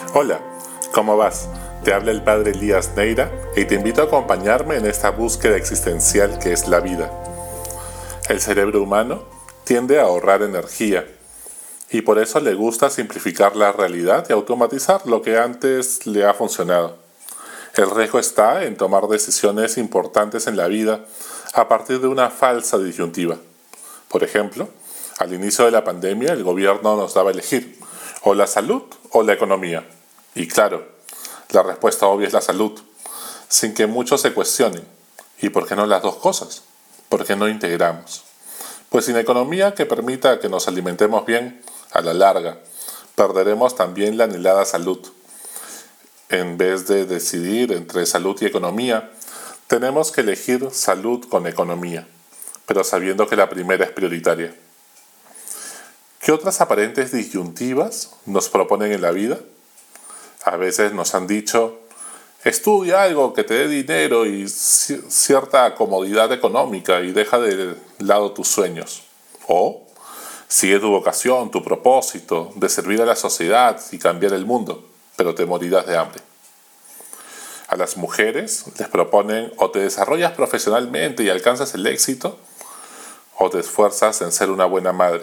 Hola, ¿cómo vas? Te habla el padre Elías Neira y te invito a acompañarme en esta búsqueda existencial que es la vida. El cerebro humano tiende a ahorrar energía y por eso le gusta simplificar la realidad y automatizar lo que antes le ha funcionado. El riesgo está en tomar decisiones importantes en la vida a partir de una falsa disyuntiva. Por ejemplo, al inicio de la pandemia el gobierno nos daba a elegir o la salud o la economía. Y claro, la respuesta obvia es la salud, sin que muchos se cuestionen. ¿Y por qué no las dos cosas? ¿Por qué no integramos? Pues sin economía que permita que nos alimentemos bien, a la larga, perderemos también la anhelada salud. En vez de decidir entre salud y economía, tenemos que elegir salud con economía, pero sabiendo que la primera es prioritaria. ¿Qué otras aparentes disyuntivas nos proponen en la vida? A veces nos han dicho, estudia algo que te dé dinero y cierta comodidad económica y deja de lado tus sueños. O sigue tu vocación, tu propósito de servir a la sociedad y cambiar el mundo, pero te morirás de hambre. A las mujeres les proponen o te desarrollas profesionalmente y alcanzas el éxito, o te esfuerzas en ser una buena madre.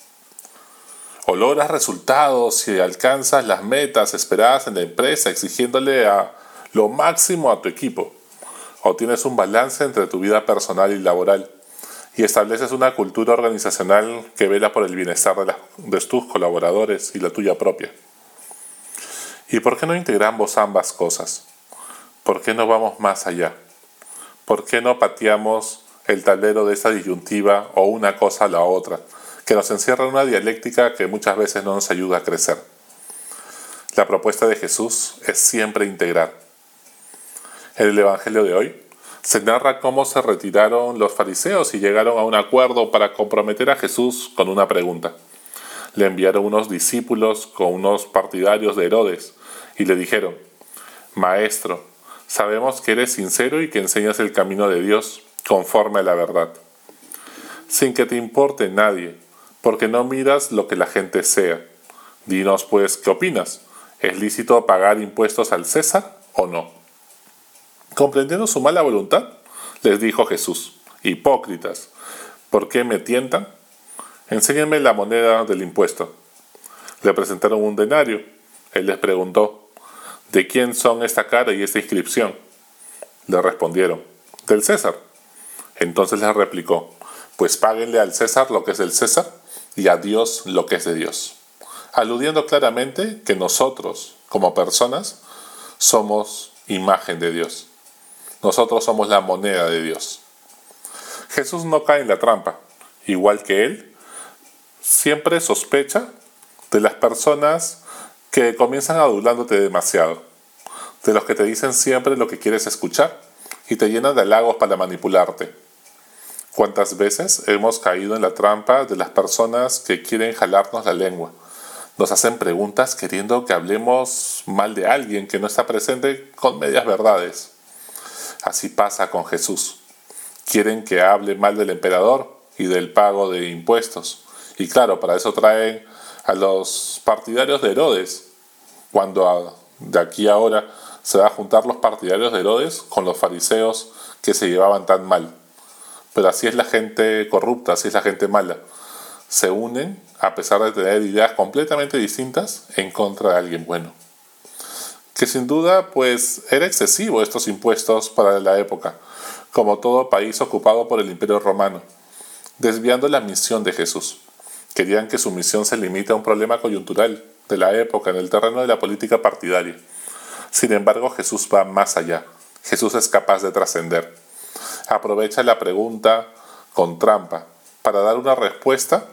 O logras resultados y alcanzas las metas esperadas en la empresa exigiéndole a lo máximo a tu equipo. O tienes un balance entre tu vida personal y laboral y estableces una cultura organizacional que vela por el bienestar de tus colaboradores y la tuya propia. ¿Y por qué no integramos ambas cosas? ¿Por qué no vamos más allá? ¿Por qué no pateamos el tablero de esa disyuntiva o una cosa a la otra, que nos encierra en una dialéctica que muchas veces no nos ayuda a crecer? La propuesta de Jesús es siempre integrar. En el Evangelio de hoy se narra cómo se retiraron los fariseos y llegaron a un acuerdo para comprometer a Jesús con una pregunta. Le enviaron unos discípulos con unos partidarios de Herodes y le dijeron, Maestro, sabemos que eres sincero y que enseñas el camino de Dios conforme a la verdad, sin que te importe nadie, porque no miras lo que la gente sea. Dinos pues, ¿qué opinas? ¿Es lícito pagar impuestos al César o no? Comprendiendo su mala voluntad, les dijo Jesús, hipócritas, ¿por qué me tientan? Enséñenme la moneda del impuesto. Le presentaron un denario. Él les preguntó, ¿de quién son esta cara y esta inscripción? Le respondieron, del César. Entonces les replicó, pues páguenle al César lo que es del César y a Dios lo que es de Dios, aludiendo claramente que nosotros, como personas, somos imagen de Dios. Nosotros somos la moneda de Dios. Jesús no cae en la trampa. Igual que él, siempre sospecha de las personas que comienzan adulándote demasiado, de los que te dicen siempre lo que quieres escuchar y te llenan de halagos para manipularte. ¿Cuántas veces hemos caído en la trampa de las personas que quieren jalarnos la lengua? Nos hacen preguntas queriendo que hablemos mal de alguien que no está presente con medias verdades. Así pasa con Jesús. Quieren que hable mal del emperador y del pago de impuestos. Y claro, para eso traen a los partidarios de Herodes, cuando de aquí a ahora se va a juntar los partidarios de Herodes con los fariseos que se llevaban tan mal. Pero así es la gente corrupta, así es la gente mala. Se unen a pesar de tener ideas completamente distintas en contra de alguien bueno. Que sin duda, pues, era excesivo estos impuestos para la época, como todo país ocupado por el Imperio Romano, desviando la misión de Jesús. Querían que su misión se limite a un problema coyuntural de la época en el terreno de la política partidaria. Sin embargo, Jesús va más allá. Jesús es capaz de trascender. Aprovecha la pregunta con trampa para dar una respuesta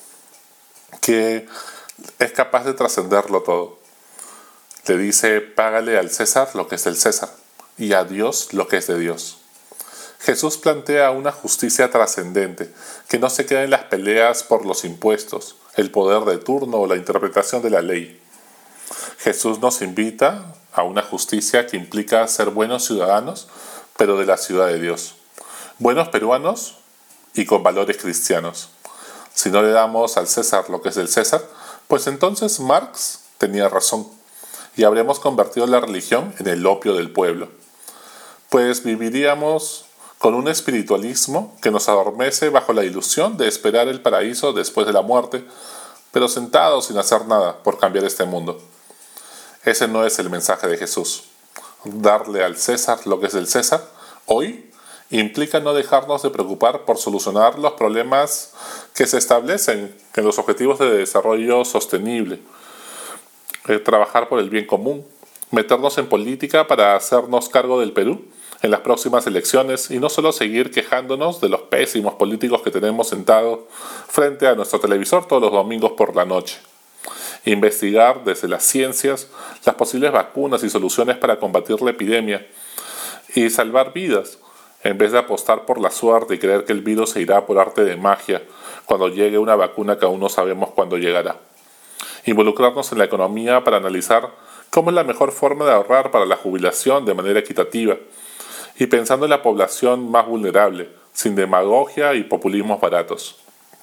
que es capaz de trascenderlo todo. Le dice, págale al César lo que es del César y a Dios lo que es de Dios. Jesús plantea una justicia trascendente que no se queda en las peleas por los impuestos, el poder de turno o la interpretación de la ley. Jesús nos invita a una justicia que implica ser buenos ciudadanos, pero de la ciudad de Dios. Buenos peruanos y con valores cristianos. Si no le damos al César lo que es del César, pues entonces Marx tenía razón. y habremos convertido la religión en el opio del pueblo. Pues viviríamos con un espiritualismo que nos adormece bajo la ilusión de esperar el paraíso después de la muerte, pero sentados sin hacer nada por cambiar este mundo. Ese no es el mensaje de Jesús. Darle al César lo que es del César, hoy, implica no dejarnos de preocupar por solucionar los problemas que se establecen en los objetivos de desarrollo sostenible, trabajar por el bien común, meternos en política para hacernos cargo del Perú en las próximas elecciones y no solo seguir quejándonos de los pésimos políticos que tenemos sentados frente a nuestro televisor todos los domingos por la noche. Investigar desde las ciencias las posibles vacunas y soluciones para combatir la epidemia y salvar vidas, en vez de apostar por la suerte y creer que el virus se irá por arte de magia cuando llegue una vacuna que aún no sabemos cuándo llegará. Involucrarnos en la economía para analizar cómo es la mejor forma de ahorrar para la jubilación de manera equitativa y pensando en la población más vulnerable, sin demagogia y populismos baratos.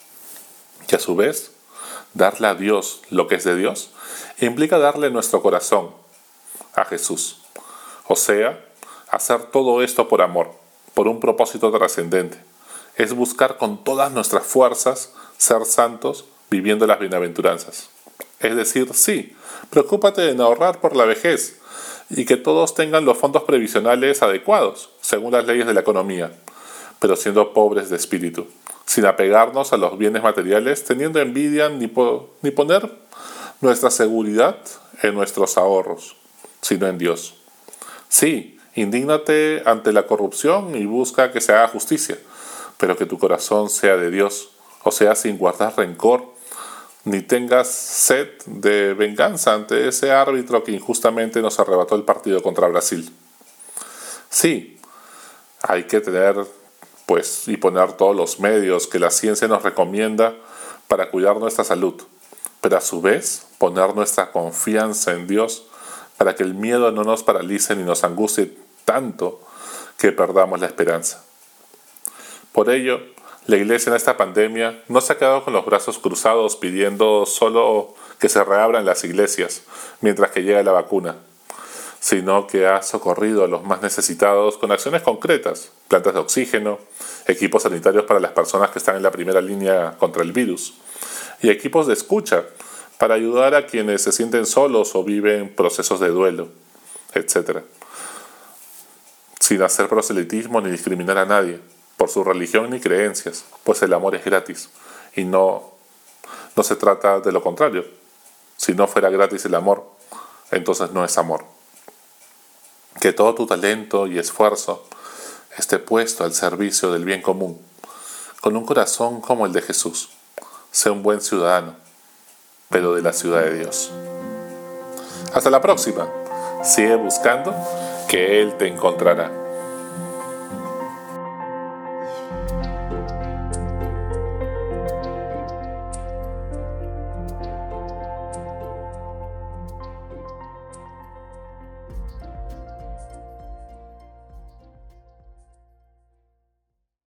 Y a su vez, darle a Dios lo que es de Dios implica darle nuestro corazón a Jesús. O sea, hacer todo esto por amor, por un propósito trascendente. Es buscar con todas nuestras fuerzas ser santos viviendo las bienaventuranzas. Es decir, sí, preocúpate en ahorrar por la vejez y que todos tengan los fondos previsionales adecuados, según las leyes de la economía, pero siendo pobres de espíritu, sin apegarnos a los bienes materiales, teniendo envidia ni poner nuestra seguridad en nuestros ahorros, sino en Dios. Sí, indígnate ante la corrupción y busca que se haga justicia, pero que tu corazón sea de Dios, o sea, sin guardar rencor, ni tengas sed de venganza ante ese árbitro que injustamente nos arrebató el partido contra Brasil. Sí, hay que tener, y poner todos los medios que la ciencia nos recomienda para cuidar nuestra salud, pero a su vez poner nuestra confianza en Dios para que el miedo no nos paralice ni nos angustie tanto que perdamos la esperanza. Por ello, la Iglesia en esta pandemia no se ha quedado con los brazos cruzados pidiendo solo que se reabran las iglesias mientras que llega la vacuna, sino que ha socorrido a los más necesitados con acciones concretas, plantas de oxígeno, equipos sanitarios para las personas que están en la primera línea contra el virus, y equipos de escucha para ayudar a quienes se sienten solos o viven procesos de duelo, etc. Sin hacer proselitismo ni discriminar a nadie por su religión ni creencias, pues el amor es gratis y no se trata de lo contrario. Si no fuera gratis el amor, entonces no es amor. Que todo tu talento y esfuerzo esté puesto al servicio del bien común, con un corazón como el de Jesús. Sé un buen ciudadano, pero de la ciudad de Dios. Hasta la próxima. Sigue buscando que Él te encontrará.